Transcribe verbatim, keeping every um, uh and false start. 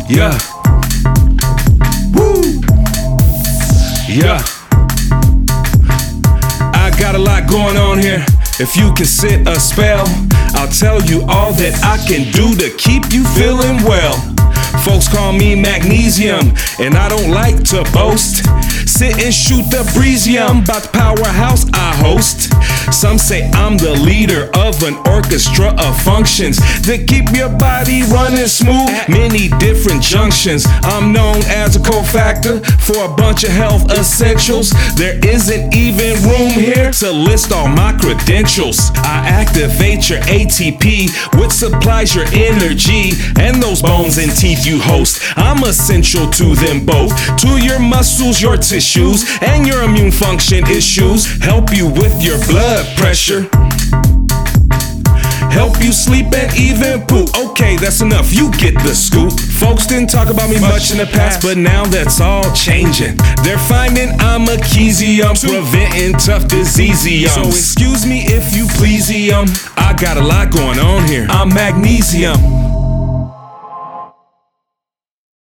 Yeah. Woo. Yeah. I got a lot going on here. If you can sit a spell, I'll tell you all that I can do to keep you feeling well. Folks call me magnesium, and I don't like to boast. Sit and shoot the breezium about the powerhouse I host. Some say I'm the leader of an orchestra of functions that keep your body running smooth at many different junctions. I'm known as a cofactor for a bunch of health essentials. There isn't even room here to list all my credentials. I activate your A T P, which supplies your energy and those bones and teeth you host. I'm essential to them both, to your muscles, your tissues, and your immune function issues. Help you with your blood pressure, help you sleep and even poop. Okay, that's enough, you get the scoop. Folks didn't talk about me much in the past, but now that's all changing. They're finding I'm a Keesium, preventing tough diseases. So excuse me if you please, I got a lot going on here. I'm magnesium.